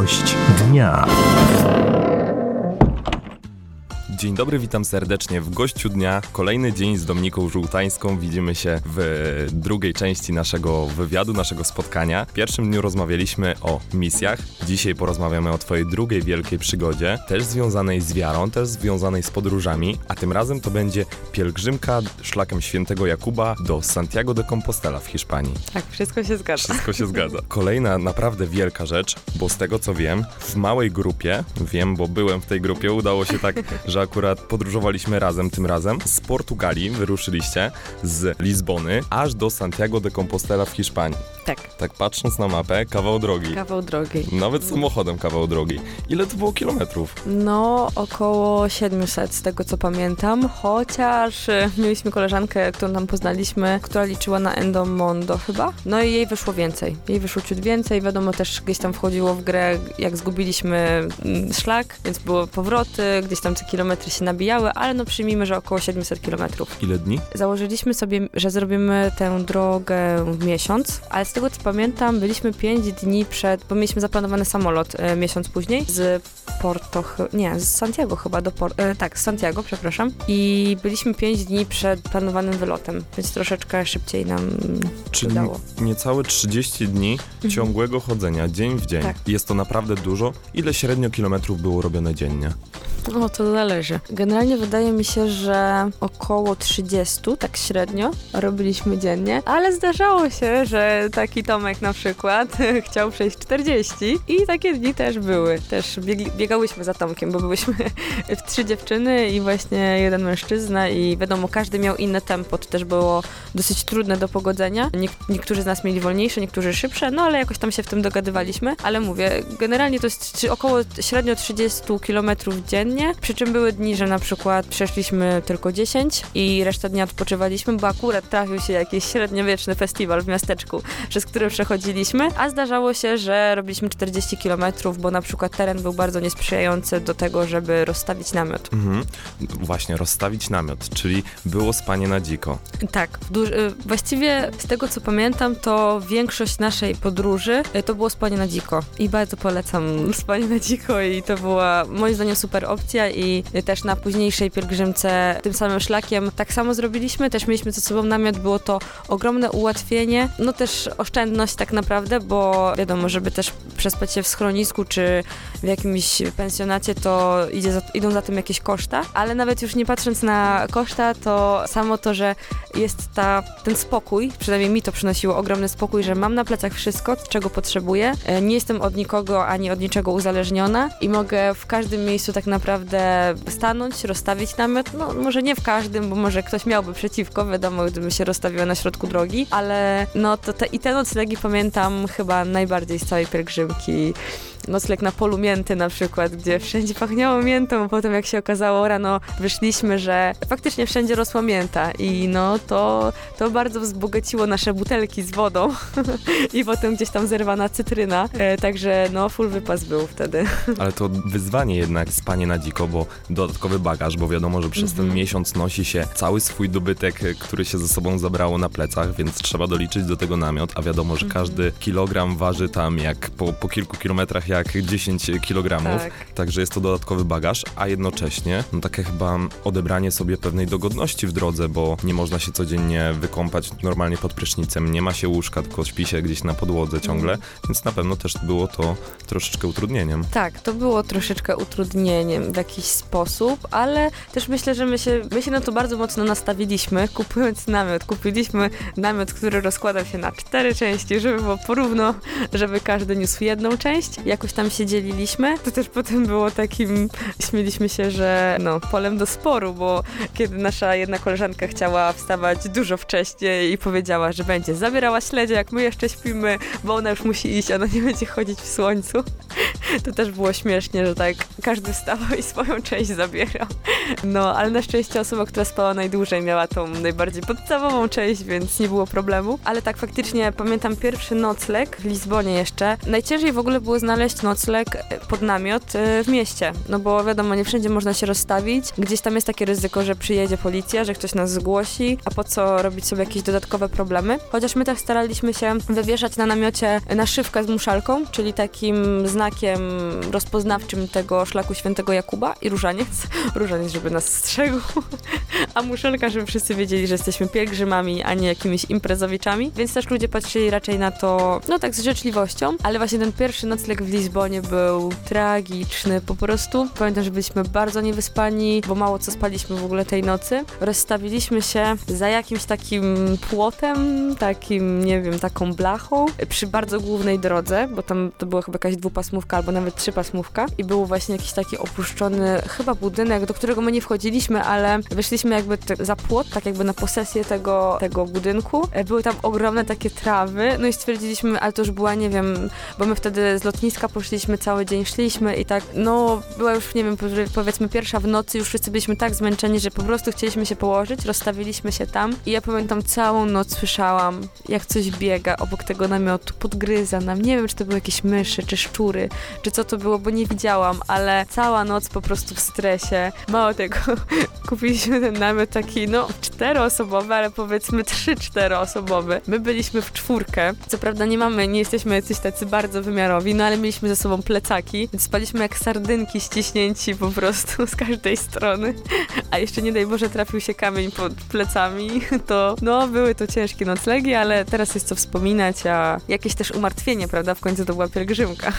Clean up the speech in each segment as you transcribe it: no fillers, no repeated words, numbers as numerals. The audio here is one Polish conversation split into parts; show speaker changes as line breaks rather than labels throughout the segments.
Gość dnia.
Dzień dobry, witam serdecznie w Gościu Dnia. Kolejny dzień z Dominiką Żółtańską. Widzimy się w drugiej części naszego wywiadu, naszego spotkania. W pierwszym dniu rozmawialiśmy o misjach. Dzisiaj porozmawiamy o twojej drugiej wielkiej przygodzie, też związanej z wiarą, też związanej z podróżami, a tym razem to będzie pielgrzymka szlakiem świętego Jakuba do Santiago de Compostela w Hiszpanii.
Tak, wszystko się zgadza.
Wszystko się zgadza. Kolejna naprawdę wielka rzecz, bo z tego co wiem, w małej grupie, bo byłem w tej grupie, udało się tak, że akurat podróżowaliśmy razem tym razem. Z Portugalii wyruszyliście, z Lizbony, aż do Santiago de Compostela w Hiszpanii.
Tak.
Tak patrząc na mapę, kawał drogi.
Kawał drogi.
Nawet samochodem kawał drogi. Ile to było kilometrów?
No, około 700 z tego co pamiętam, chociaż mieliśmy koleżankę, którą tam poznaliśmy, która liczyła na Endomondo chyba. No i jej wyszło więcej. Jej wyszło ciut więcej. Wiadomo, też gdzieś tam wchodziło w grę, jak zgubiliśmy szlak, więc były powroty, gdzieś tam te kilometry się nabijały, ale no przyjmijmy, że około 700 kilometrów.
Ile dni?
Założyliśmy sobie, że zrobimy tę drogę w miesiąc, ale z tego co pamiętam, byliśmy 5 dni przed, bo mieliśmy zaplanowany samolot miesiąc później z z Santiago chyba z Santiago, przepraszam. I byliśmy 5 dni przed planowanym wylotem, więc troszeczkę szybciej nam udało.
Czyli niecałe 30 dni ciągłego chodzenia, dzień w dzień.
Tak.
Jest to naprawdę dużo. Ile średnio kilometrów było robione dziennie?
O, to zależy. Generalnie wydaje mi się, że około 30, tak średnio, robiliśmy dziennie, ale zdarzało się, że taki Tomek na przykład chciał przejść 40 i takie dni też były. Też biegałyśmy za Tomkiem, bo byłyśmy w 3 dziewczyny i właśnie jeden mężczyzna i wiadomo, każdy miał inne tempo. To też było dosyć trudne do pogodzenia. Niektórzy z nas mieli wolniejsze, niektórzy szybsze, no ale jakoś tam się w tym dogadywaliśmy. Ale mówię, generalnie to jest około średnio 30 km dziennie. Przy czym były dni, że na przykład przeszliśmy tylko 10 i resztę dnia odpoczywaliśmy, bo akurat trafił się jakiś średniowieczny festiwal w miasteczku, przez który przechodziliśmy, a zdarzało się, że robiliśmy 40 km, bo na przykład teren był bardzo niesprzyjający do tego, żeby rozstawić namiot.
Właśnie, rozstawić namiot, czyli było spanie na dziko.
Tak, właściwie z tego co pamiętam, to większość naszej podróży to było spanie na dziko i bardzo polecam spanie na dziko i to była moim zdaniem super opcja i też na późniejszej pielgrzymce tym samym szlakiem tak samo zrobiliśmy, też mieliśmy ze sobą namiot, było to ogromne ułatwienie, no też oszczędność tak naprawdę, bo wiadomo, żeby też przespać się w schronisku czy w jakimś pensjonacie, to idą za tym jakieś koszta, ale nawet już nie patrząc na koszta, to samo to, że jest ten spokój, przynajmniej mi to przynosiło ogromny spokój, że mam na plecach wszystko, czego potrzebuję, nie jestem od nikogo ani od niczego uzależniona i mogę w każdym miejscu tak naprawdę stanąć, rozstawić namiot, no może nie w każdym, bo może ktoś miałby przeciwko, wiadomo, gdyby się rozstawiło na środku drogi, ale no to te noclegi pamiętam chyba najbardziej z całej pielgrzymki. Nocleg na polu mięty na przykład, gdzie wszędzie pachniało miętą, a potem jak się okazało rano wyszliśmy, że faktycznie wszędzie rosła mięta i no to bardzo wzbogaciło nasze butelki z wodą i potem gdzieś tam zerwana cytryna, także no full wypas był wtedy.
Ale to wyzwanie jednak spanie na dziko, bo dodatkowy bagaż, bo wiadomo, że przez ten miesiąc nosi się cały swój dobytek, który się ze sobą zabrało na plecach, więc trzeba doliczyć do tego namiot, a wiadomo, że każdy kilogram waży tam jak po kilku kilometrach jak 10 kilogramów, także jest to dodatkowy bagaż, a jednocześnie takie chyba odebranie sobie pewnej dogodności w drodze, bo nie można się codziennie wykąpać normalnie pod prysznicem, nie ma się łóżka, tylko śpi się gdzieś na podłodze ciągle, więc na pewno też było to troszeczkę utrudnieniem. Tak,
to było troszeczkę utrudnieniem w jakiś sposób, ale też myślę, że my się na to bardzo mocno nastawiliśmy, kupując namiot. Kupiliśmy namiot, który rozkładał się na 4 części, żeby było porówno, żeby każdy niósł jedną część. Jakoś tam się dzieliliśmy. To też potem było takim, śmieliśmy się, że polem do sporu, bo kiedy nasza jedna koleżanka chciała wstawać dużo wcześniej i powiedziała, że będzie zabierała śledzie, jak my jeszcze śpimy, bo ona już musi iść, ona nie będzie chodzić w słońcu. To też było śmiesznie, że tak każdy wstawał i swoją część zabierał. No, ale na szczęście osoba, która spała najdłużej, miała tą najbardziej podstawową część, więc nie było problemu. Ale tak faktycznie pamiętam pierwszy nocleg w Lizbonie jeszcze. Najciężej w ogóle było znaleźć nocleg pod namiot w mieście, no bo wiadomo, nie wszędzie można się rozstawić. Gdzieś tam jest takie ryzyko, że przyjedzie policja, że ktoś nas zgłosi, a po co robić sobie jakieś dodatkowe problemy. Chociaż my tak staraliśmy się wywieszać na namiocie naszywkę z muszalką, czyli takim znakiem rozpoznawczym tego szlaku Świętego Jakuba i różaniec. Różaniec, żeby nas strzegł, a muszelka, żeby wszyscy wiedzieli, że jesteśmy pielgrzymami, a nie jakimiś imprezowiczami, więc też ludzie patrzyli raczej na to, no tak, z życzliwością, ale właśnie ten pierwszy nocleg w Lizbonie był tragiczny po prostu. Pamiętam, że byliśmy bardzo niewyspani, bo mało co spaliśmy w ogóle tej nocy. Rozstawiliśmy się za jakimś takim płotem, takim, nie wiem, taką blachą, przy bardzo głównej drodze, bo tam to była chyba jakaś dwupasmówka albo nawet trzypasmówka i był właśnie jakiś taki opuszczony chyba budynek, do którego my nie wchodziliśmy, ale wyszliśmy jakby za płot, tak jakby na posesję tego budynku. Były tam ogromne takie trawy, no i stwierdziliśmy, ale to już była, nie wiem, bo my wtedy z lotniska poszliśmy, cały dzień szliśmy i tak, no była już, nie wiem, powiedzmy pierwsza w nocy, już wszyscy byliśmy tak zmęczeni, że po prostu chcieliśmy się położyć, rozstawiliśmy się tam i ja pamiętam całą noc słyszałam, jak coś biega obok tego namiotu, podgryza nam, nie wiem, czy to były jakieś myszy, czy szczury, czy co to było, bo nie widziałam, ale cała noc po prostu w stresie. Mało tego, kupiliśmy ten namiot taki, no, 4-osobowy, ale powiedzmy 3-4-osobowy. My byliśmy w 4. Co prawda nie jesteśmy jacyś tacy bardzo wymiarowi, no ale mieliśmy ze sobą plecaki, więc spaliśmy jak sardynki ściśnięci po prostu z każdej strony. A jeszcze nie daj Boże trafił się kamień pod plecami, to no były to ciężkie noclegi, ale teraz jest co wspominać, a jakieś też umartwienie, prawda? W końcu to była pielgrzymka.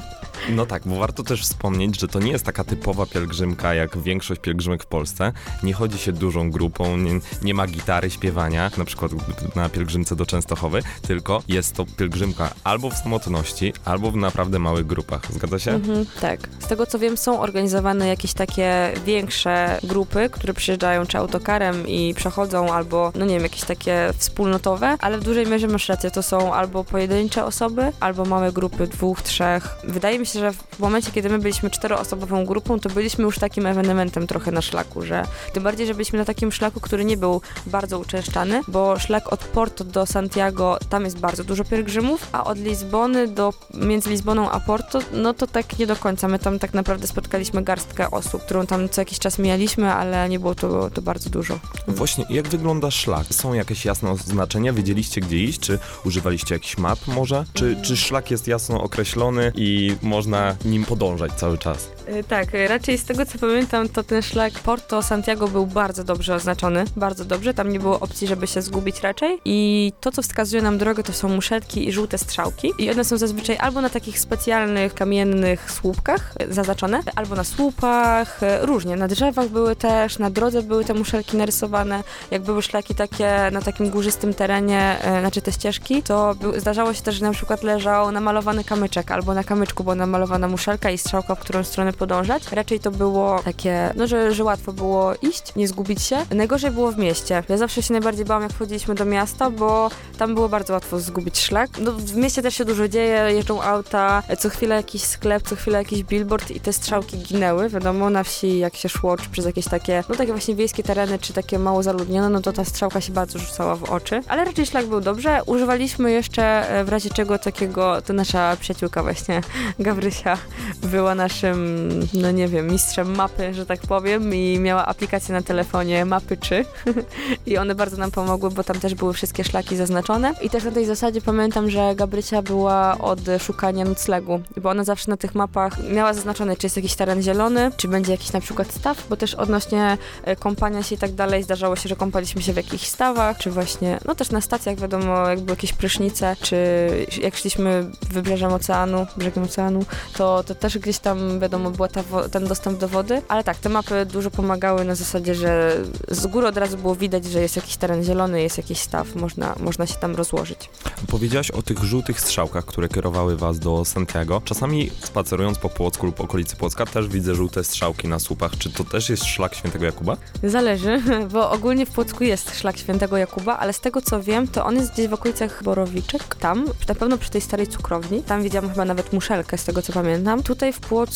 No tak, bo warto też wspomnieć, że to nie jest taka typowa pielgrzymka jak większość pielgrzymek w Polsce. Nie chodzi się dużą grupą, nie ma gitary, śpiewania, na przykład na pielgrzymce do Częstochowy, tylko jest to pielgrzymka albo w samotności, albo w naprawdę małych grupach. Zgadza się?
Tak. Z tego co wiem, są organizowane jakieś takie większe grupy, które przyjeżdżają czy autokarem i przechodzą, albo, no nie wiem, jakieś takie wspólnotowe, ale w dużej mierze masz rację, to są albo pojedyncze osoby, albo małe grupy 2, 3. Wydaje mi się, że w momencie, kiedy my byliśmy 4-osobową grupą, to byliśmy już takim ewenementem trochę na szlaku, że tym bardziej, że byliśmy na takim szlaku, który nie był bardzo uczęszczany, bo szlak od Porto do Santiago, tam jest bardzo dużo pielgrzymów, a od Lizbony między Lizboną a Porto, no to tak nie do końca. My tam tak naprawdę spotkaliśmy garstkę osób, którą tam co jakiś czas mijaliśmy, ale nie było to bardzo dużo.
Właśnie, jak wygląda szlak? Są jakieś jasne oznaczenia? Wiedzieliście, gdzie iść? Czy używaliście jakichś map może? Czy szlak jest jasno określony i można nim podążać cały czas?
Tak, raczej z tego co pamiętam, to ten szlak Porto-Santiago był bardzo dobrze oznaczony, bardzo dobrze, tam nie było opcji, żeby się zgubić raczej i to, co wskazuje nam drogę, to są muszelki i żółte strzałki i one są zazwyczaj albo na takich specjalnych kamiennych słupkach zaznaczone, albo na słupach, różnie, na drzewach były też, na drodze były te muszelki narysowane, jak były szlaki takie na takim górzystym terenie, znaczy te ścieżki, to zdarzało się też, że na przykład leżał namalowany kamyczek, albo na kamyczku była namalowana muszelka i strzałka, w którą stronę podążać. Raczej to było takie, no że łatwo było iść, nie zgubić się. Najgorzej było w mieście. Ja zawsze się najbardziej bałam, jak wchodziliśmy do miasta, bo tam było bardzo łatwo zgubić szlak. No, w mieście też się dużo dzieje, jeżdżą auta, co chwilę jakiś sklep, co chwilę jakiś billboard i te strzałki ginęły. Wiadomo, na wsi jak się szło, czy przez jakieś takie, no takie właśnie wiejskie tereny, czy takie mało zaludnione, no to ta strzałka się bardzo rzucała w oczy. Ale raczej szlak był dobrze. Używaliśmy jeszcze w razie czego takiego, to nasza przyjaciółka właśnie, Gabrysia, była naszym, no nie wiem, mistrzem mapy, że tak powiem, i miała aplikację na telefonie Mapy 3 i one bardzo nam pomogły, bo tam też były wszystkie szlaki zaznaczone i też na tej zasadzie pamiętam, że Gabrysia była od szukania noclegu, bo ona zawsze na tych mapach miała zaznaczone, czy jest jakiś teren zielony, czy będzie jakiś na przykład staw, bo też odnośnie kąpania się i tak dalej zdarzało się, że kąpaliśmy się w jakichś stawach, czy właśnie, no też na stacjach wiadomo, jak były jakieś prysznice, czy jak szliśmy wybrzeżem oceanu, brzegiem oceanu, to też gdzieś tam wiadomo była ten dostęp do wody, ale tak, te mapy dużo pomagały na zasadzie, że z góry od razu było widać, że jest jakiś teren zielony, jest jakiś staw, można się tam rozłożyć.
Powiedziałaś o tych żółtych strzałkach, które kierowały was do Santiago. Czasami spacerując po Płocku lub okolicy Płocka też widzę żółte strzałki na słupach. Czy to też jest szlak Świętego Jakuba?
Zależy, bo ogólnie w Płocku jest szlak Świętego Jakuba, ale z tego co wiem, to on jest gdzieś w okolicach Borowiczek, tam, na pewno przy tej starej cukrowni. Tam widziałam chyba nawet muszelkę, z tego co pamiętam. Tutaj w Płocku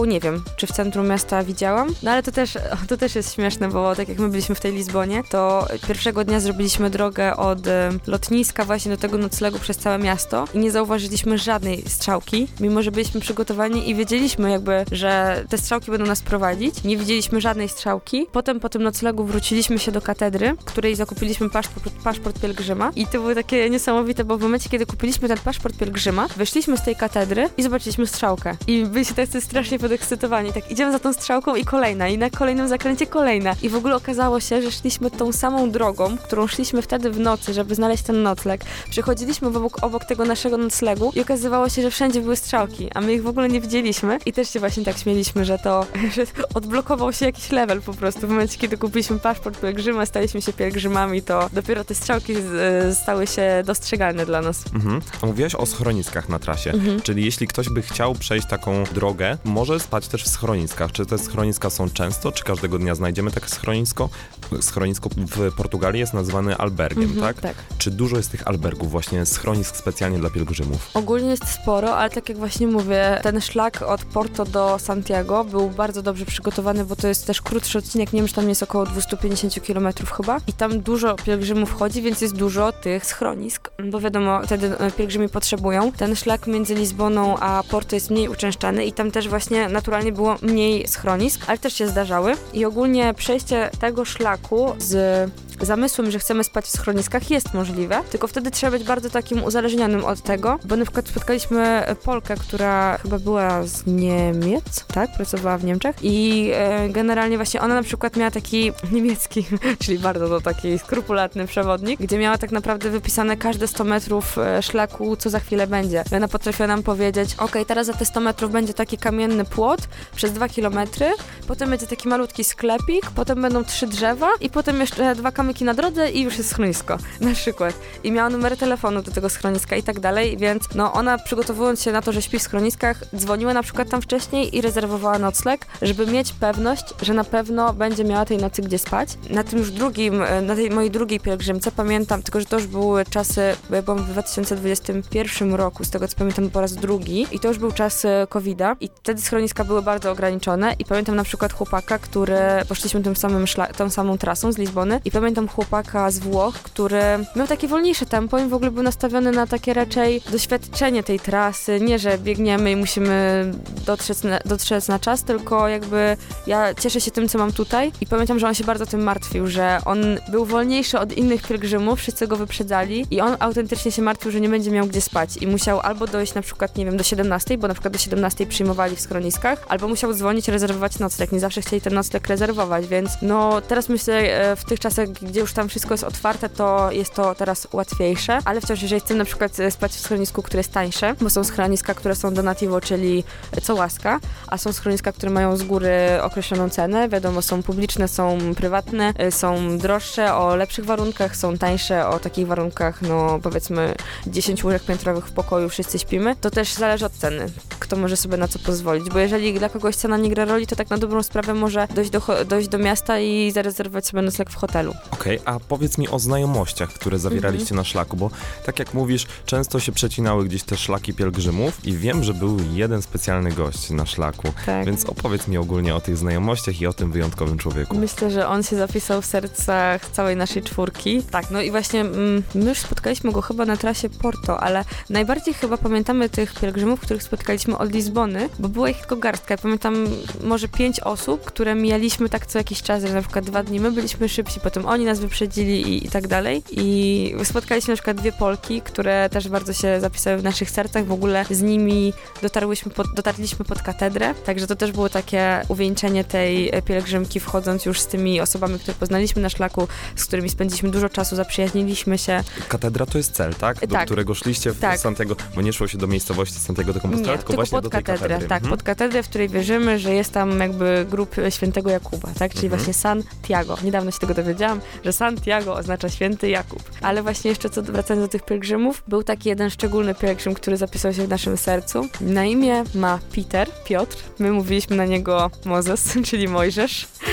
nie wiem, czy w centrum miasta widziałam, no ale to też jest śmieszne, bo tak jak my byliśmy w tej Lizbonie, to pierwszego dnia zrobiliśmy drogę od lotniska właśnie do tego noclegu przez całe miasto i nie zauważyliśmy żadnej strzałki, mimo że byliśmy przygotowani i wiedzieliśmy jakby, że te strzałki będą nas prowadzić. Nie widzieliśmy żadnej strzałki. Potem po tym noclegu wróciliśmy się do katedry, której zakupiliśmy paszport pielgrzyma i to było takie niesamowite, bo w momencie, kiedy kupiliśmy ten paszport pielgrzyma, wyszliśmy z tej katedry i zobaczyliśmy strzałkę. I byliśmy tacy strasznie podekscytowani. Tak idziemy za tą strzałką i kolejna, i na kolejnym zakręcie kolejna. I w ogóle okazało się, że szliśmy tą samą drogą, którą szliśmy wtedy w nocy, żeby znaleźć ten nocleg. Przechodziliśmy obok tego naszego noclegu i okazywało się, że wszędzie były strzałki, a my ich w ogóle nie widzieliśmy i też się właśnie tak śmieliśmy, że odblokował się jakiś level po prostu. W momencie, kiedy kupiliśmy paszport pielgrzyma, staliśmy się pielgrzymami, to dopiero te strzałki stały się dostrzegalne dla nas.
Mówiłaś o schroniskach na trasie, czyli jeśli ktoś by chciał przejść taką drogę, może spać też w schroniskach. Czy te schroniska są często, czy każdego dnia znajdziemy takie schronisko? Schronisko w Portugalii jest nazywane albergiem, tak?
Tak.
Czy dużo jest tych albergów, właśnie schronisk specjalnie dla pielgrzymów?
Ogólnie jest sporo, ale tak jak właśnie mówię, ten szlak od Porto do Santiago był bardzo dobrze przygotowany, bo to jest też krótszy odcinek, nie wiem, że tam jest około 250 km chyba i tam dużo pielgrzymów chodzi, więc jest dużo tych schronisk, bo wiadomo, wtedy pielgrzymi potrzebują. Ten szlak między Lizboną a Porto jest mniej uczęszczany i tam też właśnie naturalnie było mniej schronisk, ale też się zdarzały i ogólnie przejście tego szlaku z zamysłem, że chcemy spać w schroniskach jest możliwe, tylko wtedy trzeba być bardzo takim uzależnionym od tego, bo na przykład spotkaliśmy Polkę, która chyba była z Niemiec, tak? Pracowała w Niemczech i generalnie właśnie ona na przykład miała taki niemiecki, czyli bardzo taki skrupulatny przewodnik, gdzie miała tak naprawdę wypisane każde 100 metrów szlaku, co za chwilę będzie. I ona potrafiła nam powiedzieć, teraz za te 100 metrów będzie taki kamienny płot przez 2 kilometry, potem będzie taki malutki sklepik, potem będą 3 drzewa i potem jeszcze 2 kamyki na drodze i już jest schronisko, na przykład. I miała numery telefonu do tego schroniska i tak dalej, więc ona przygotowując się na to, że śpi w schroniskach, dzwoniła na przykład tam wcześniej i rezerwowała nocleg, żeby mieć pewność, że na pewno będzie miała tej nocy gdzie spać. Na tym już na tej mojej drugiej pielgrzymce pamiętam, tylko że to już były czasy, bo ja byłam w 2021 roku, z tego co pamiętam po raz drugi i to już był czas COVID-a i wtedy schroniska były bardzo ograniczone i pamiętam na przykład chłopaka, poszliśmy tą samą trasą z Lizbony i pamiętam chłopaka z Włoch, który miał takie wolniejsze tempo i w ogóle był nastawiony na takie raczej doświadczenie tej trasy, nie że biegniemy i musimy dotrzeć na czas, tylko jakby ja cieszę się tym, co mam tutaj i pamiętam, że on się bardzo tym martwił, że on był wolniejszy od innych pielgrzymów, wszyscy go wyprzedzali i on autentycznie się martwił, że nie będzie miał gdzie spać i musiał albo dojść na przykład, nie wiem, do 17, bo na przykład do 17 przyjmowali w schroniskach, albo musiał dzwonić, rezerwować nocleg. Nie zawsze chcieli ten nocleg rezerwować, więc teraz myślę, w tych czasach, gdzie już tam wszystko jest otwarte, to jest to teraz łatwiejsze, ale wciąż, jeżeli chcemy na przykład spać w schronisku, które jest tańsze, bo są schroniska, które są donativo, czyli co łaska, a są schroniska, które mają z góry określoną cenę, wiadomo, są publiczne, są prywatne, są droższe, o lepszych warunkach, są tańsze, o takich warunkach, powiedzmy 10 łóżek piętrowych w pokoju, wszyscy śpimy, to też zależy od ceny, kto może sobie na co pozwolić, bo jeżeli dla kogoś cena nie gra roli, to tak na dobrą sprawę może dojść do miasta i zarezerwować sobie nocleg w hotelu.
Okej, a powiedz mi o znajomościach, które zawieraliście na szlaku, bo tak jak mówisz, często się przecinały gdzieś te szlaki pielgrzymów i wiem, że był jeden specjalny gość na szlaku, więc opowiedz mi ogólnie o tych znajomościach i o tym wyjątkowym człowieku.
Myślę, że on się zapisał w sercach całej naszej czwórki. Tak, i właśnie my już spotkaliśmy go chyba na trasie Porto, ale najbardziej chyba pamiętamy tych pielgrzymów, których spotkaliśmy od Lizbony, bo była ich tylko garstka. Ja pamiętam może 5 osób, które mijaliśmy tak co jakiś czas, że na przykład 2 dni my byliśmy szybsi, potem oni nas wyprzedzili i tak dalej. I spotkaliśmy na przykład 2 Polki, które też bardzo się zapisały w naszych sercach. W ogóle z nimi dotarliśmy pod katedrę, także to też było takie uwieńczenie tej pielgrzymki, wchodząc już z tymi osobami, które poznaliśmy na szlaku, z którymi spędziliśmy dużo czasu, zaprzyjaźniliśmy się.
Katedra to jest cel, tak? Do którego szliście w Santiago, bo nie szło się do miejscowości Santiago de Compostela, tylko właśnie do tej katedry.
Tak, pod katedrę, w której wierzymy, że jest tam jakby grób świętego Jakuba, tak? Czyli właśnie Santiago. Niedawno się tego dowiedziałam, że Santiago oznacza święty Jakub. Ale właśnie jeszcze wracając do tych pielgrzymów, był taki jeden szczególny pielgrzym, który zapisał się w naszym sercu. Na imię ma Piotr. My mówiliśmy na niego Mozes, czyli Mojżesz.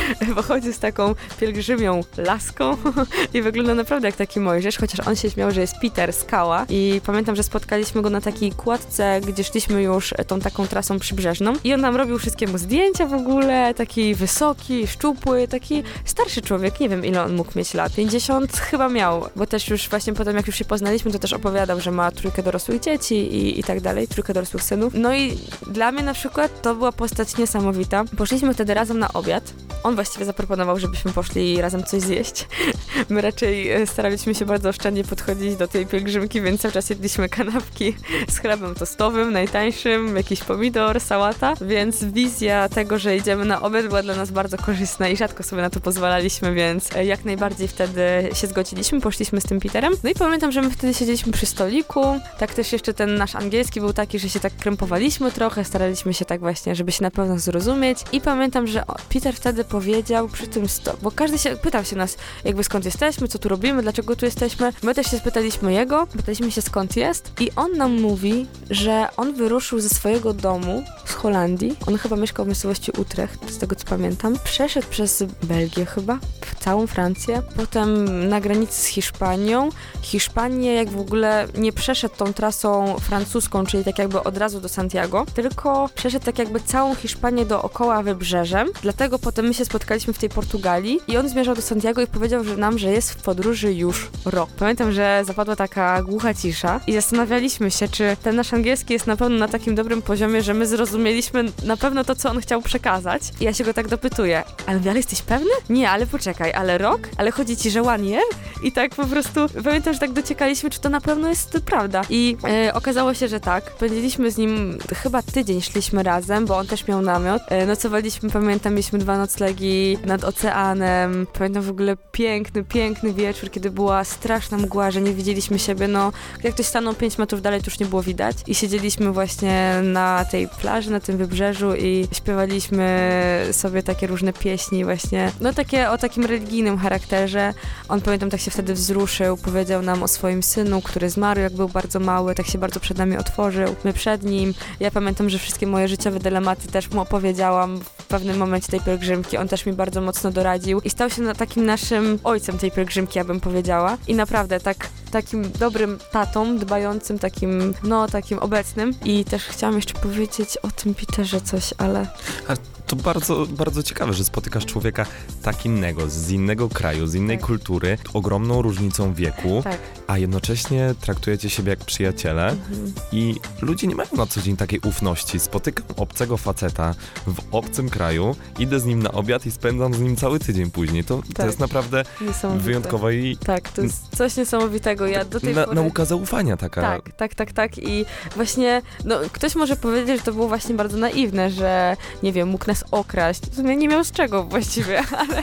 pochodził z taką pielgrzymią laską i wygląda naprawdę jak taki Mojżesz, chociaż on się śmiał, że jest Peter Skała i pamiętam, że spotkaliśmy go na takiej kładce, gdzie szliśmy już tą taką trasą przybrzeżną i on nam robił wszystkiemu zdjęcia w ogóle, taki wysoki, szczupły, taki starszy człowiek, nie wiem ile on mógł mieć lat, 50 chyba miał, bo też już właśnie potem jak już się poznaliśmy, to też opowiadał, że ma 3 dorosłych dzieci i tak dalej, 3 dorosłych synów. No i dla mnie na przykład to była postać niesamowita. Poszliśmy wtedy razem na obiad. On właściwie zaproponował, żebyśmy poszli razem coś zjeść. My raczej staraliśmy się bardzo oszczędnie podchodzić do tej pielgrzymki, więc cały czas jedliśmy kanapki z chlebem tostowym, najtańszym, jakiś pomidor, sałata, więc wizja tego, że idziemy na obiad była dla nas bardzo korzystna i rzadko sobie na to pozwalaliśmy, więc jak najbardziej wtedy się zgodziliśmy, poszliśmy z tym Peterem. No i pamiętam, że my wtedy siedzieliśmy przy stoliku, tak też jeszcze ten nasz angielski był taki, że się tak krępowaliśmy trochę, staraliśmy się tak właśnie, żeby się na pewno zrozumieć i pamiętam, że Peter wtedy powiedział przy tym bo każdy się pytał się nas, jakby skąd jesteśmy, co tu robimy, dlaczego tu jesteśmy. My też się spytaliśmy jego, pytaliśmy się skąd jest i on nam mówi, że on wyruszył ze swojego domu z Holandii, on chyba mieszkał w miejscowości Utrecht, z tego co pamiętam, przeszedł przez Belgię chyba, w całą Francję, potem na granicy z Hiszpanią. Hiszpanię jak w ogóle nie przeszedł tą trasą francuską, czyli tak jakby od razu do Santiago, tylko przeszedł tak jakby całą Hiszpanię dookoła wybrzeżem, dlatego potem my się spotkaliśmy w tej Portugalii i on zmierzał do Santiago i powiedział nam, że jest w podróży już rok. Pamiętam, że zapadła taka głucha cisza i zastanawialiśmy się, czy ten nasz angielski jest na pewno na takim dobrym poziomie, że my zrozumieliśmy na pewno to, co on chciał przekazać. I ja się go tak dopytuję, ale jesteś pewny? Nie, ale poczekaj, ale rok? Ale chodzi ci, że 1 year? I tak po prostu, pamiętam, że tak dociekaliśmy, czy to na pewno jest prawda. I okazało się, że tak. Spędziliśmy z nim chyba tydzień, szliśmy razem, bo on też miał namiot. Nocowaliśmy, pamiętam, mieliśmy 2 noclegi nad oceanem. Pamiętam w ogóle piękny wieczór, kiedy była straszna mgła, że nie widzieliśmy siebie. No, jak ktoś stanął 5 metrów dalej, to już nie było widać. I siedzieliśmy właśnie na tej plaży, na tym wybrzeżu i śpiewaliśmy sobie takie różne pieśni właśnie, no takie o takim religijnym charakterze. On, pamiętam, tak się wtedy wzruszył, powiedział nam o swoim synu, który zmarł, jak był bardzo mały, tak się bardzo przed nami otworzył. My przed nim. Ja pamiętam, że wszystkie moje życiowe dylematy też mu opowiedziałam w pewnym momencie tej pielgrzymki. On też mi bardzo mocno doradził i stał się takim naszym ojcem tej pielgrzymki, ja bym powiedziała. I naprawdę takim dobrym tatą, dbającym, takim obecnym. I też chciałam jeszcze powiedzieć o tym Peterze coś, ale...
To bardzo, bardzo ciekawe, że spotykasz człowieka tak innego, z innego kraju, z innej kultury, ogromną różnicą wieku, a jednocześnie traktujecie siebie jak przyjaciele i ludzie nie mają na co dzień takiej ufności. Spotykam obcego faceta w obcym kraju, idę z nim na obiad i spędzam z nim cały tydzień później. To jest naprawdę wyjątkowe i...
Tak, to jest coś niesamowitego. Ja do tej pory...
Nauka zaufania taka.
Tak. I właśnie, ktoś może powiedzieć, że to było właśnie bardzo naiwne, że, nie wiem, mógł nas okraść. W sumie nie miał z czego właściwie,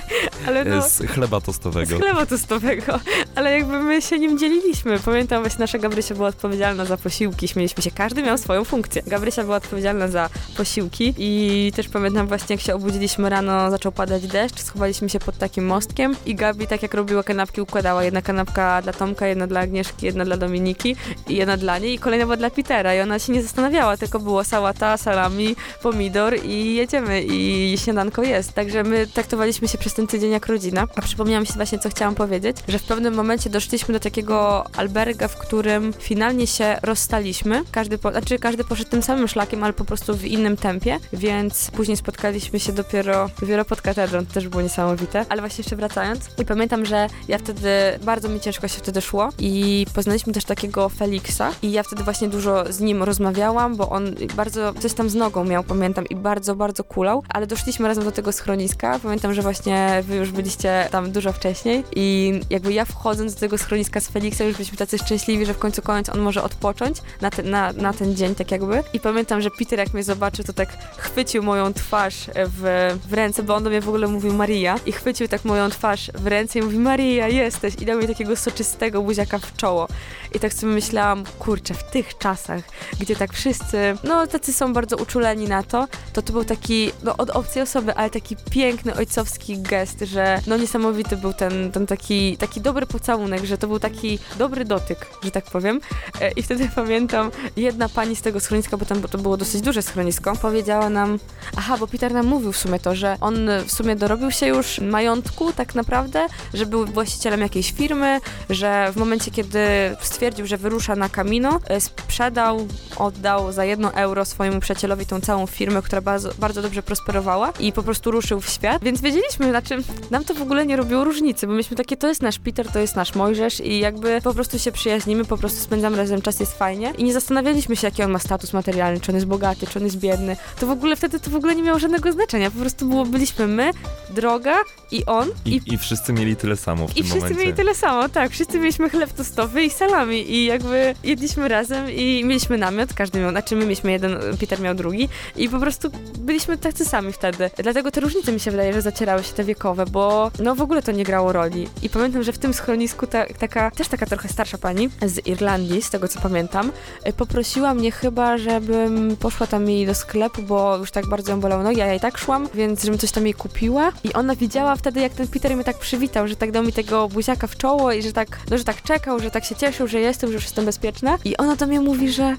ale
z chleba tostowego.
Ale jakby my się nim dzieliliśmy. Pamiętam, właśnie nasza Gabrysia była odpowiedzialna za posiłki, śmieliśmy się, każdy miał swoją funkcję. Gabrysia była odpowiedzialna za posiłki i też pamiętam właśnie, jak się obudziliśmy rano, zaczął padać deszcz, schowaliśmy się pod takim mostkiem i Gabi, tak jak robiła kanapki, układała. Jedna kanapka dla Tomka, jedna dla Agnieszki, jedna dla Dominiki i jedna dla niej i kolejna była dla Petera i ona się nie zastanawiała, tylko było sałata, salami, pomidor i jedziemy i śniadanko jest. Także my traktowaliśmy się przez ten tydzień jak rodzina. A przypomniałam mi się właśnie, co chciałam powiedzieć, że w pewnym momencie doszliśmy do takiego alberga, w którym finalnie się rozstaliśmy. Każdy poszedł tym samym szlakiem, ale po prostu w innym tempie, więc później spotkaliśmy się dopiero pod katedrą. To też było niesamowite. Ale właśnie jeszcze wracając. I pamiętam, że ja wtedy, bardzo mi ciężko się wtedy szło i poznaliśmy też takiego Feliksa i ja wtedy właśnie dużo z nim rozmawiałam, bo on bardzo coś tam z nogą miał, pamiętam, i bardzo, bardzo kulał, ale doszliśmy razem do tego schroniska. Pamiętam, że właśnie wy już byliście tam dużo wcześniej i jakby ja wchodząc do tego schroniska z Feliksem już byliśmy tacy szczęśliwi, że w końcu on może odpocząć na ten dzień tak jakby. I pamiętam, że Peter jak mnie zobaczył, to tak chwycił moją twarz w ręce, bo on do mnie w ogóle mówił Maria i chwycił tak moją twarz w ręce i mówi Maria, jesteś i dał mi takiego soczystego buziaka w czoło. I tak sobie myślałam, kurczę, w tych czasach, gdzie tak wszyscy, tacy są bardzo uczuleni na to był taki od obcej osoby, ale taki piękny ojcowski gest, że no niesamowity był ten taki dobry pocałunek, że to był taki dobry dotyk, że tak powiem. I wtedy pamiętam, jedna pani z tego schroniska, bo to było dosyć duże schronisko, powiedziała nam, bo Peter nam mówił w sumie to, że on w sumie dorobił się już majątku tak naprawdę, że był właścicielem jakiejś firmy, że w momencie, kiedy stwierdził, że wyrusza na Camino, oddał za 1 euro swojemu przyjacielowi tą całą firmę, która bardzo, bardzo dobrze prosperowała i po prostu ruszył w świat, więc wiedzieliśmy, nam to w ogóle nie robiło różnicy, bo myśmy takie, to jest nasz Peter, to jest nasz Mojżesz i jakby po prostu się przyjaźnimy, po prostu spędzamy razem czas, jest fajnie i nie zastanawialiśmy się, jaki on ma status materialny, czy on jest bogaty, czy on jest biedny, to w ogóle wtedy to w ogóle nie miało żadnego znaczenia, po prostu byliśmy my, droga i on.
I wszyscy mieli tyle samo w tym momencie. I
wszyscy mieli tyle samo, tak, wszyscy mieliśmy chleb tostowy i salami i jakby jedliśmy razem i mieliśmy namiot, każdy miał, my mieliśmy jeden, Peter miał drugi i po prostu byliśmy tacy sami wtedy. Dlatego te różnice mi się wydaje, że zacierały się te wiekowe, bo no w ogóle to nie grało roli. I pamiętam, że w tym schronisku taka trochę starsza pani z Irlandii, z tego co pamiętam, poprosiła mnie chyba, żebym poszła tam jej do sklepu, bo już tak bardzo ją bolało nogi, ja i tak szłam, więc żebym coś tam jej kupiła i ona widziała wtedy, jak ten Peter mnie tak przywitał, że tak dał mi tego buziaka w czoło i że tak czekał, że tak się cieszył, że już jestem bezpieczna i ona do mnie mówi, że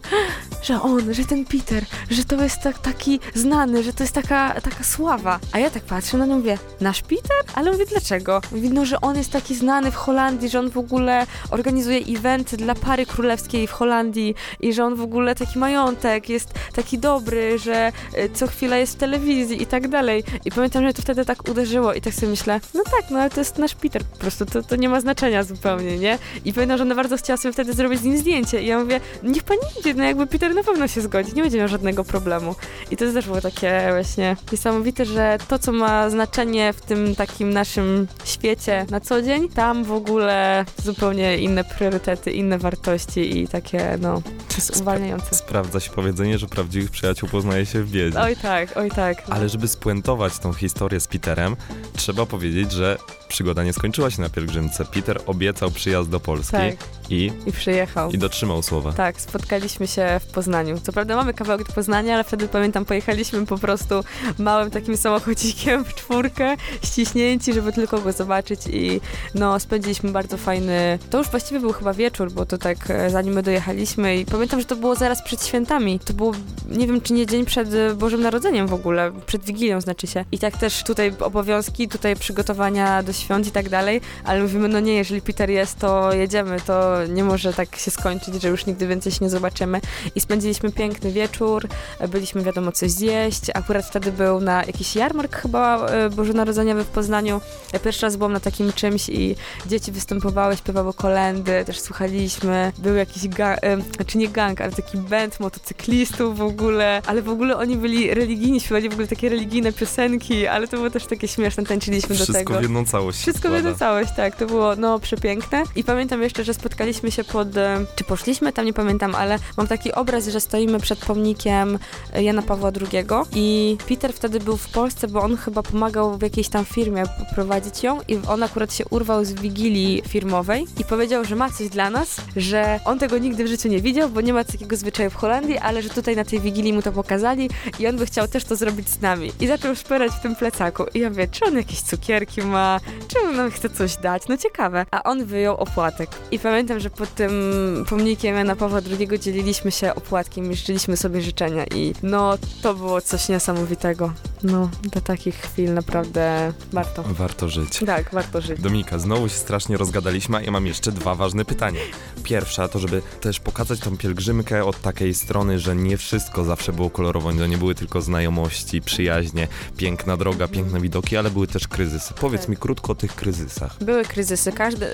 ten Peter, że to jest taki znany, że to jest taka sława. A ja tak patrzę na nią, mówię, nasz Peter? Ale mówię, dlaczego? Mówi, no, że on jest taki znany w Holandii, że on w ogóle organizuje eventy dla pary królewskiej w Holandii i że on w ogóle taki majątek, jest taki dobry, że co chwila jest w telewizji i tak dalej. I pamiętam, że to wtedy tak uderzyło i tak sobie myślę, no tak, no ale to jest nasz Peter po prostu, to nie ma znaczenia zupełnie, nie? I pamiętam, że ona bardzo chciała sobie wtedy zrobić z nim zdjęcie i ja mówię, niech pani idzie, no jakby Peter na pewno się zgodzi, nie będzie miał żadnego problemu. I to też było takie właśnie niesamowite, że to, co ma znaczenie w tym takim naszym świecie na co dzień, tam w ogóle zupełnie inne priorytety, inne wartości i takie, no, uwalniające.
Sprawdza się powiedzenie, że prawdziwych przyjaciół poznaje się w biedzie.
Oj tak. No.
Ale żeby spuentować tą historię z Peterem, trzeba powiedzieć, że przygoda nie skończyła się na pielgrzymce. Peter obiecał przyjazd do Polski i
przyjechał.
I dotrzymał słowa.
Tak, spotkaliśmy się w Poznaniu. Co prawda mamy kawałek do Poznania, ale wtedy pamiętam, pojechaliśmy po prostu małym takim samochodzikiem w 4, ściśnięci, żeby tylko go zobaczyć i no spędziliśmy bardzo fajny... To już właściwie był chyba wieczór, bo to tak zanim my dojechaliśmy i pamiętam, że to było zaraz przed świętami. To było, nie wiem, czy nie dzień przed Bożym Narodzeniem w ogóle, przed Wigilią znaczy się. I tak też tutaj obowiązki, tutaj przygotowania do świąt i tak dalej, ale mówimy, no nie, jeżeli Peter jest, to jedziemy, to nie może tak się skończyć, że już nigdy więcej się nie zobaczymy. I spędziliśmy piękny wieczór, byliśmy wiadomo coś zjeść, akurat wtedy był na jakiś jarmark chyba bożonarodzeniowy w Poznaniu. Ja pierwszy raz byłam na takim czymś i dzieci występowały, śpiewały kolędy, też słuchaliśmy, był jakiś nie gang, ale taki band motocyklistów w ogóle, ale w ogóle oni byli religijni, śpiewali w ogóle takie religijne piosenki, ale to było też takie śmieszne, tańczyliśmy do tego.
Wszystko w jedną całość.
Wszystko w jedną całość, tak, to było no przepiękne i pamiętam jeszcze, że spotkaliśmy się czy poszliśmy tam, nie pamiętam, ale mam taki obraz, że stoimy przed pomnikiem Jana Pawła II i Peter wtedy był w Polsce, bo on chyba pomagał w jakiejś tam firmie prowadzić ją i on akurat się urwał z wigilii firmowej i powiedział, że ma coś dla nas, że on tego nigdy w życiu nie widział, bo nie ma takiego zwyczaju w Holandii, ale że tutaj na tej wigilii mu to pokazali i on by chciał też to zrobić z nami. I zaczął szperać w tym plecaku. I ja mówię, czy on jakieś cukierki ma, czy on nam chce coś dać, no ciekawe. A on wyjął opłatek. I pamiętam, że pod tym pomnikiem Jana Pawła II dzieliliśmy się opłatkiem i życzyliśmy sobie życzenia i no to było coś niesamowitego. No, do takich chwil naprawdę warto.
Warto żyć.
Tak, warto żyć.
Dominika, znowu się strasznie rozgadaliśmy, a ja mam jeszcze 2 ważne pytania. Pierwsza to, żeby też pokazać tą pielgrzymkę od takiej strony, że nie wszystko zawsze było kolorowo, to nie były tylko znajomości, przyjaźnie, piękna droga, piękne widoki, ale były też kryzysy. Powiedz mi krótko o tych kryzysach.
Były kryzysy,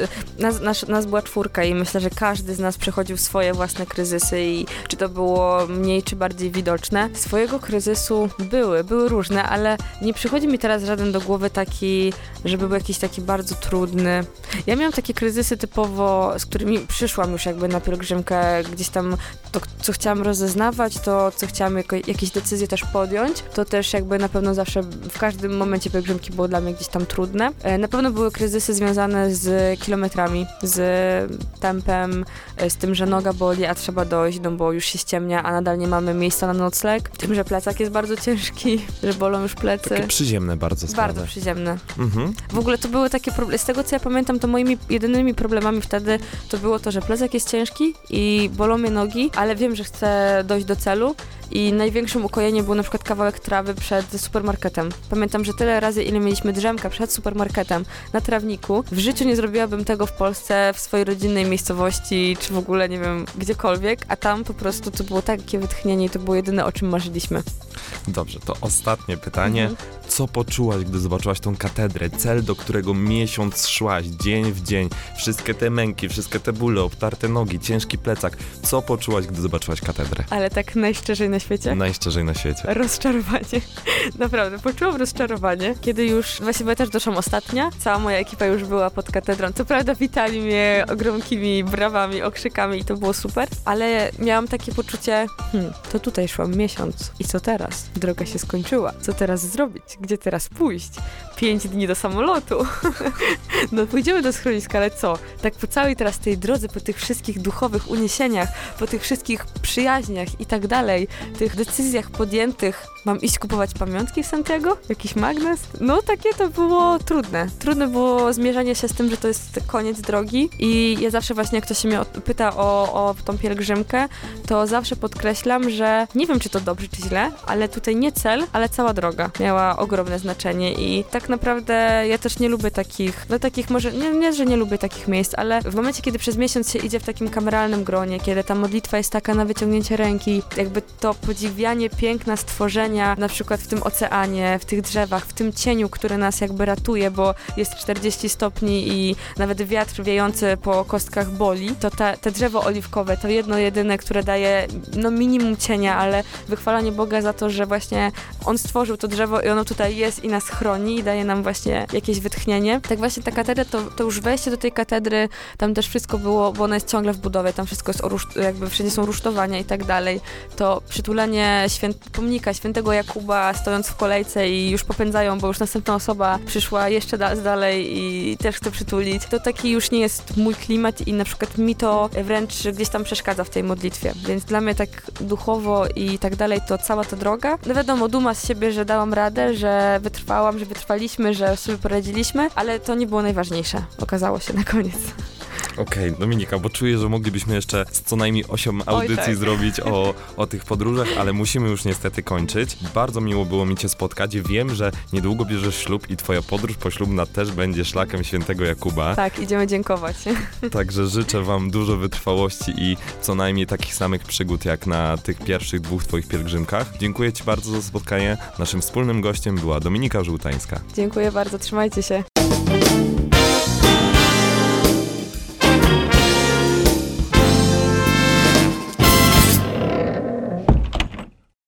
nas była 4 i myślę, że każdy z nas przechodził swoje własne kryzysy i czy to było mniej czy bardziej widoczne. Swojego kryzysu były różne, ale nie przychodzi mi teraz żaden do głowy taki, żeby był jakiś taki bardzo trudny. Ja miałam takie kryzysy typowo, z którymi przyszłam już jakby na pielgrzymkę, gdzieś tam to, co chciałam rozeznawać, to, co chciałam jakieś decyzje też podjąć, to też jakby na pewno zawsze w każdym momencie pielgrzymki było dla mnie gdzieś tam trudne. Na pewno były kryzysy związane z kilometrami, z tempem, z tym, że noga boli, a trzeba dojść, no bo już się ściemnia, a nadal nie mamy miejsca na nocleg. Tym, że plecak jest bardzo ciężki, że bolą bolą już plecy.
Takie przyziemne bardzo sprawy.
Bardzo przyziemne.
Mhm.
W ogóle to były takie problemy, z tego co ja pamiętam, to moimi jedynymi problemami wtedy to było to, że plecak jest ciężki i bolą mnie nogi, ale wiem, że chcę dojść do celu. I największym ukojeniem był na przykład kawałek trawy przed supermarketem. Pamiętam, że tyle razy, ile mieliśmy drzemka przed supermarketem na trawniku, w życiu nie zrobiłabym tego w Polsce, w swojej rodzinnej miejscowości, czy w ogóle, nie wiem, gdziekolwiek, a tam po prostu to było takie wytchnienie i to było jedyne, o czym marzyliśmy.
Dobrze, to ostatnie pytanie. Co poczułaś, gdy zobaczyłaś tą katedrę? Cel, do którego miesiąc szłaś, dzień w dzień. Wszystkie te męki, wszystkie te bóle, obtarte nogi, ciężki plecak. Co poczułaś, gdy zobaczyłaś katedrę?
Ale tak najszczerzej na świecie?
Najszczerzej na świecie.
Rozczarowanie. Naprawdę, poczułam rozczarowanie, kiedy już, właściwie ja też doszłam ostatnia, cała moja ekipa już była pod katedrą. Co prawda witali mnie ogromkimi brawami, okrzykami i to było super, ale miałam takie poczucie, to tutaj szłam miesiąc i co teraz? Droga się skończyła. Co teraz zrobić? Gdzie teraz pójść? 5 dni do samolotu. No pójdziemy do schroniska, ale co? Tak po całej teraz tej drodze, po tych wszystkich duchowych uniesieniach, po tych wszystkich przyjaźniach i tak dalej, tych decyzjach podjętych, mam iść kupować pamiątki w Santiago? Jakiś magnes? No takie to było trudne. Trudne było zmierzenie się z tym, że to jest koniec drogi i ja zawsze właśnie, jak ktoś się mnie pyta o tą pielgrzymkę, to zawsze podkreślam, że nie wiem, czy to dobrze, czy źle, ale tutaj nie cel, ale cała droga miała ogromne znaczenie i tak naprawdę ja też nie lubię takich, może, nie, że nie lubię takich miejsc, ale w momencie, kiedy przez miesiąc się idzie w takim kameralnym gronie, kiedy ta modlitwa jest taka na wyciągnięcie ręki, jakby to podziwianie piękna stworzenia, na przykład w tym oceanie, w tych drzewach, w tym cieniu, który nas jakby ratuje, bo jest 40 stopni i nawet wiatr wiejący po kostkach boli, to te drzewo oliwkowe, to jedno jedyne, które daje minimum cienia, ale wychwalanie Boga za to, że właśnie On stworzył to drzewo i ono tutaj jest i nas chroni i daje nam właśnie jakieś wytchnienie. Tak właśnie ta katedra, to już wejście do tej katedry, tam też wszystko było, bo ona jest ciągle w budowie, tam wszystko jest jakby wszędzie są rusztowania i tak dalej. To przytulenie pomnika świętego Jakuba, stojąc w kolejce i już popędzają, bo już następna osoba przyszła jeszcze dalej i też chce przytulić. To taki już nie jest mój klimat i na przykład mi to wręcz gdzieś tam przeszkadza w tej modlitwie. Więc dla mnie tak duchowo i tak dalej to cała ta droga. No wiadomo, duma z siebie, że dałam radę, że wytrwałam, że wytrwaliśmy, że sobie poradziliśmy, ale to nie było najważniejsze. Okazało się na koniec.
Okej, Dominika, bo czuję, że moglibyśmy jeszcze co najmniej 8 audycji zrobić o tych podróżach, ale musimy już niestety kończyć. Bardzo miło było mi Cię spotkać. Wiem, że niedługo bierzesz ślub i Twoja podróż poślubna też będzie szlakiem świętego Jakuba.
Tak, idziemy dziękować.
Także życzę Wam dużo wytrwałości i co najmniej takich samych przygód jak na tych pierwszych 2 Twoich pielgrzymkach. Dziękuję Ci bardzo za spotkanie. Naszym wspólnym gościem była Dominika Żółtańska.
Dziękuję bardzo, trzymajcie się.